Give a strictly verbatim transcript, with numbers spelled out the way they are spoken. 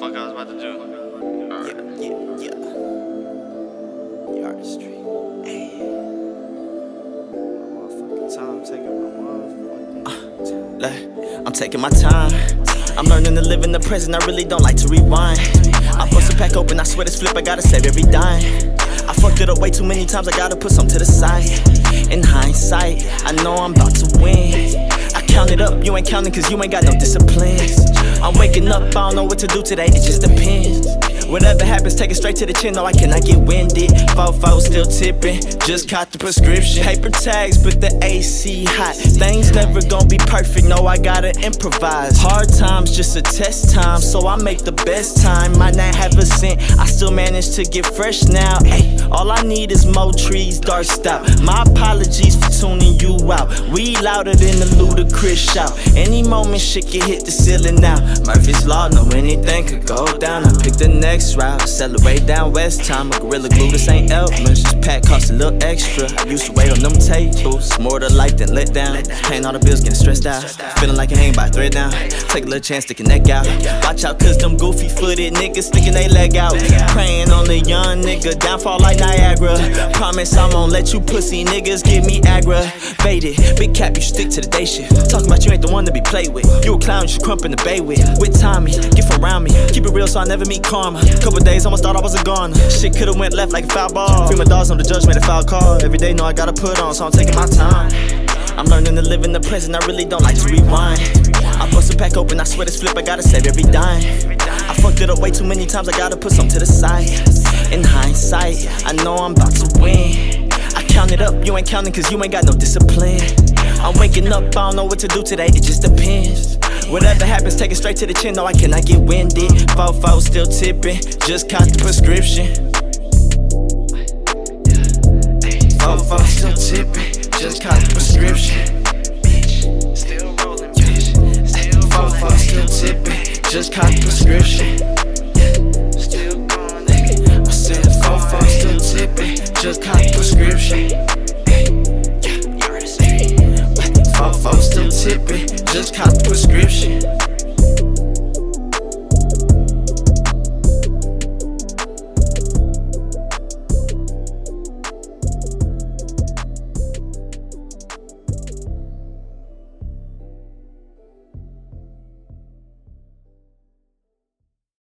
fuck I was about to do. Yeah, yeah, yeah. The artistry. Hey. My motherfucking time, taking my motherfucking time. I'm taking my time. I'm learning to live in the present, I really don't like to rewind. I bust a pack open, I swear this flip, I gotta save every dime. I fucked it up way too many times, I gotta put some to the side. In hindsight, I know I'm about to win. I count it up, you ain't counting cause you ain't got no discipline. I'm waking up, I don't know what to do today, it just depends. Whatever happens, take it straight to the chin, no I cannot get winded. Fofo still tipping, just caught the prescription. Paper tags, but the A C hot. Things never gon' be perfect, no I gotta improvise. Hard times just a test time, so I make the best time. Might not have a cent, I still manage to get fresh now. Ay, all I need is more trees, dark stout. My apologies for tuning you out. We louder than the ludicrous shout. Any moment shit can hit the ceiling now. Murphy's Law, know anything could go down. I pick the next route, accelerate down west time. A gorilla glue, this ain't Elkman's. This pack cost a little extra. I used to wait on them tables. More to life than let down. Paying all the bills, getting stressed out. Feeling like I hang by a thread now. Take a little chance to connect out. Watch out cause them goofy footed niggas sticking they leg out. Praying on the young nigga, downfall like Niagara. Promise I won't let you pussy niggas get me aggravated. Big cap, you stick to the day shit. Talking about you ain't the one to be played with. You a clown, you should crump in the bay with. With Tommy, get from around me. Keep it real so I never meet karma. Couple days, almost thought I was a goner. Shit could've went left like a foul ball. Free my dogs on the judge, made a foul call. Every day know I gotta put on, so I'm taking my time. I'm learning to live in the present, I really don't like to rewind. I bust a pack open, I swear this flip, I gotta save every dime. I fucked it up way too many times, I gotta put some to the side. In hindsight, I know I'm about to win. I count it up, you ain't counting cause you ain't got no discipline. I'm waking up, I don't know what to do today, it just depends. Whatever happens, take it straight to the chin, no I cannot get winded. Fofo still tipping, just caught the prescription. Fofo still tipping, just caught the prescription. Still rolling, bitch. Still Fofo still tipping, just caught the prescription. Still going, nigga. I said Fofo still tipping, just caught the prescription.